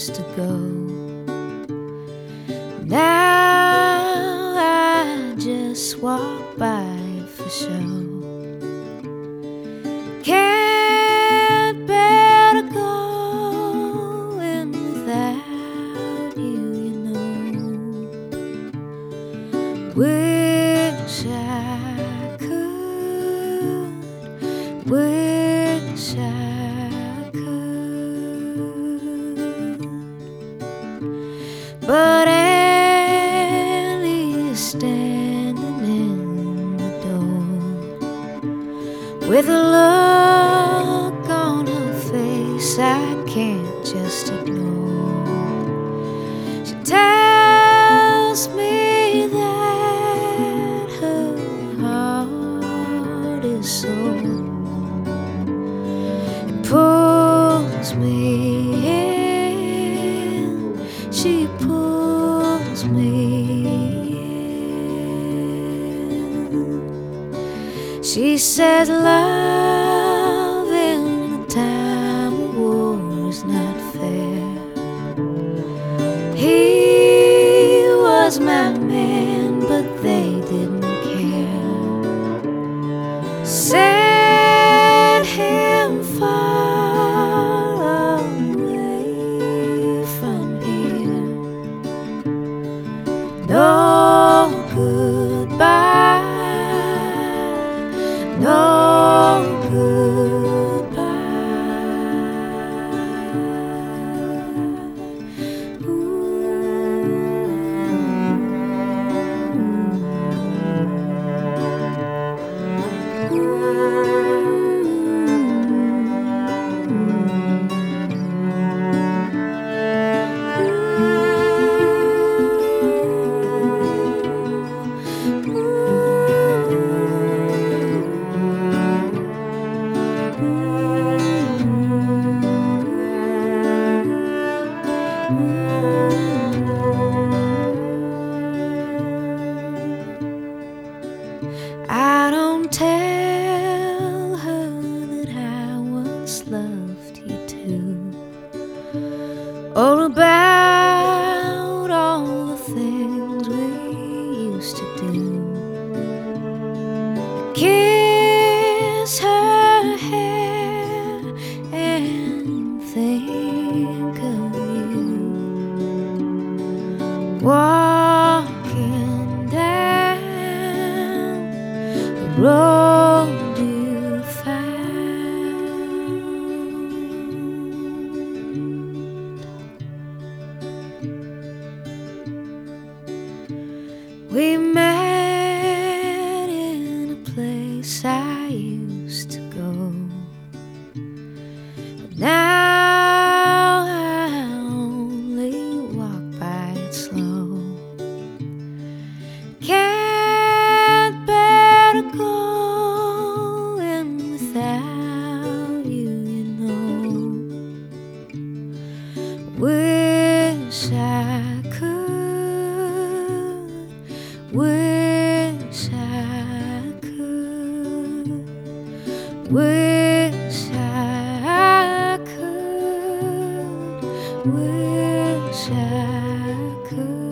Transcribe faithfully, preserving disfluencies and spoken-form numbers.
used to go. Now I just walk by for show. Can't bear to go in without you, you know. Wish I could, wish I could, but Annie is standing in the door with a look on her face I can't just ignore. She tells me that her heart is sore. It pulls me in, she pulls me in. She says love in a time of war is not fair. He was my man, but they didn't care. Sent him far away from here. No goodbye, no goodbye. I don't tell her that I once loved you too, or about all the things we used to do. Kiss her hair and think of you walking down the road you found. We met in a place I used to go, but now I only walk by it slow. Can't bear to go in without you, you know. Wish I could, wish I could, wish I could, wish I could.